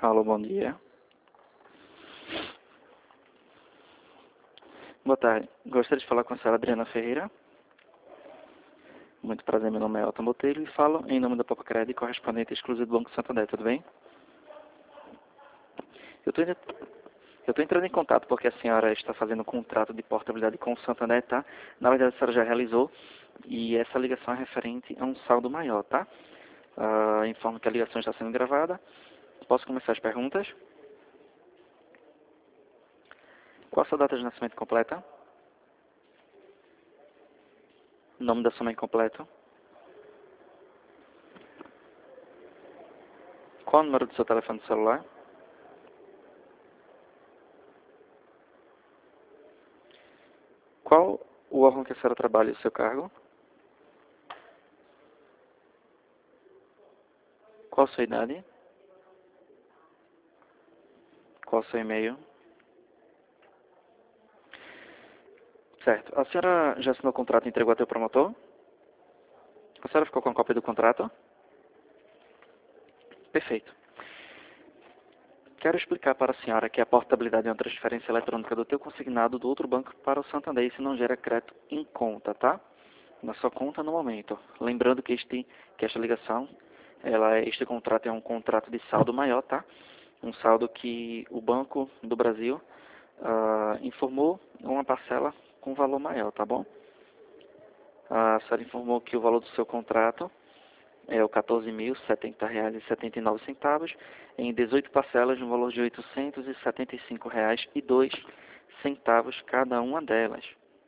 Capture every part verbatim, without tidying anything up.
Alô, bom dia. Boa tarde. Gostaria de falar com a senhora Adriana Ferreira. Muito prazer, meu nome é Elton Botelho e falo em nome da Popcred, correspondente exclusivo do Banco Santander, tudo bem? Eu estou eu estou entrando em contato porque a senhora está fazendo um contrato de portabilidade com o Santander, tá? Na verdade, a senhora já realizou e essa ligação é referente a um saldo maior, tá? Ah, informo que a ligação está sendo gravada. Posso começar as perguntas? Qual a sua data de nascimento completa? Nome da sua mãe completo? Qual o número do seu telefone celular? Qual o órgão que a senhora trabalha e o seu cargo? Qual a sua idade? Qual o seu e-mail? Certo. A senhora já assinou o contrato e entregou até o promotor? A senhora ficou com a cópia do contrato? Perfeito. Quero explicar para a senhora que a portabilidade é uma transferência eletrônica do teu consignado do outro banco para o Santander. Isso não gera crédito em conta, tá? Na sua conta no momento. Lembrando que, este, que esta ligação, ela, este contrato é um contrato de saldo maior, tá? Um saldo que o Banco do Brasil ah, informou uma parcela com valor maior, tá bom? A senhora informou que o valor do seu contrato é o quatorze mil e setenta reais e setenta e nove centavos em dezoito parcelas no valor de oitocentos e setenta e cinco reais e dois centavos cada uma delas.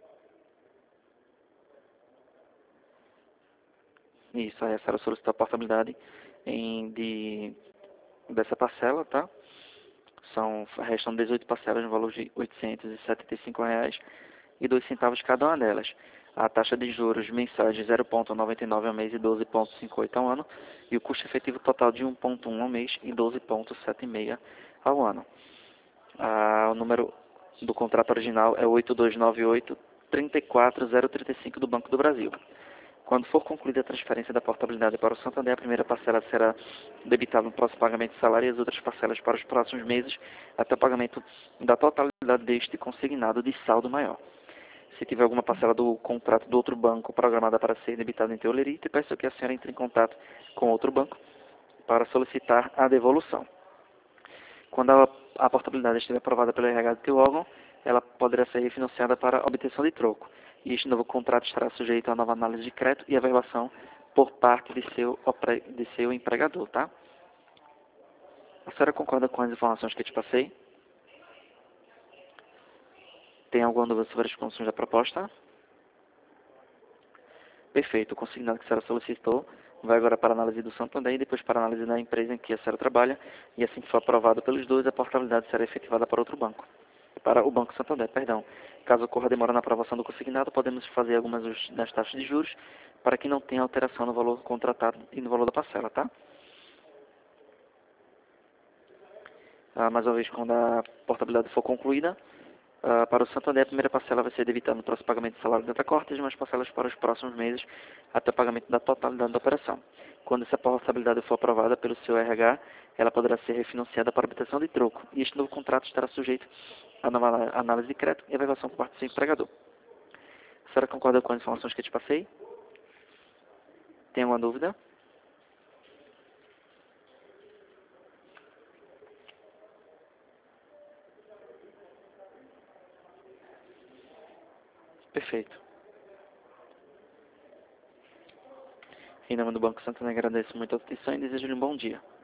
Isso, aí a senhora solicitou a portabilidade em, de, dessa parcela, tá? São, restam dezoito parcelas no valor de oitocentos e setenta e cinco reais e dois centavos cada uma delas. A taxa de juros mensais de zero vírgula noventa e nove ao mês e doze vírgula cinquenta e oito ao ano. E o custo efetivo total de um vírgula um ao mês e doze vírgula setenta e seis ao ano. Ah, o número do contrato original é oito dois nove oito, três quatro zero três cinco do Banco do Brasil. Quando for concluída a transferência da portabilidade para o Santander, a primeira parcela será debitada no próximo pagamento de salário e as outras parcelas para os próximos meses, até o pagamento da totalidade deste consignado de saldo maior. Se tiver alguma parcela do contrato do outro banco programada para ser debitada em teu lerite, peço que a senhora entre em contato com outro banco para solicitar a devolução. Quando a, a portabilidade estiver aprovada pelo R H do teu órgão, ela poderá ser refinanciada para obtenção de troco. E este novo contrato estará sujeito a nova análise de crédito e avaliação por parte de seu, de seu empregador, tá? A senhora concorda com as informações que eu te passei? Tem alguma dúvida sobre as condições da proposta? Perfeito. O consignado que a senhora solicitou vai agora para a análise do Santander e depois para a análise da empresa em que a senhora trabalha. E assim que for aprovado pelos dois, a portabilidade será efetivada para outro banco. Para o Banco Santander, perdão. Caso ocorra demora na aprovação do consignado, podemos fazer algumas das taxas de juros para que não tenha alteração no valor contratado e no valor da parcela, tá? Ah, mais uma vez, quando a portabilidade for concluída, ah, para o Santander, a primeira parcela vai ser debitada no próximo pagamento de salário de corte e as demais parcelas para os próximos meses, até o pagamento da totalidade da operação. Quando essa portabilidade for aprovada pelo seu R H, ela poderá ser refinanciada para obtenção de troco, e este novo contrato estará sujeito à nova análise de crédito e avaliação por parte do seu empregador. A senhora concorda com as informações que eu te passei? Tem alguma dúvida? Perfeito. Em nome do Banco Santander, agradeço muito a atenção e desejo-lhe um bom dia.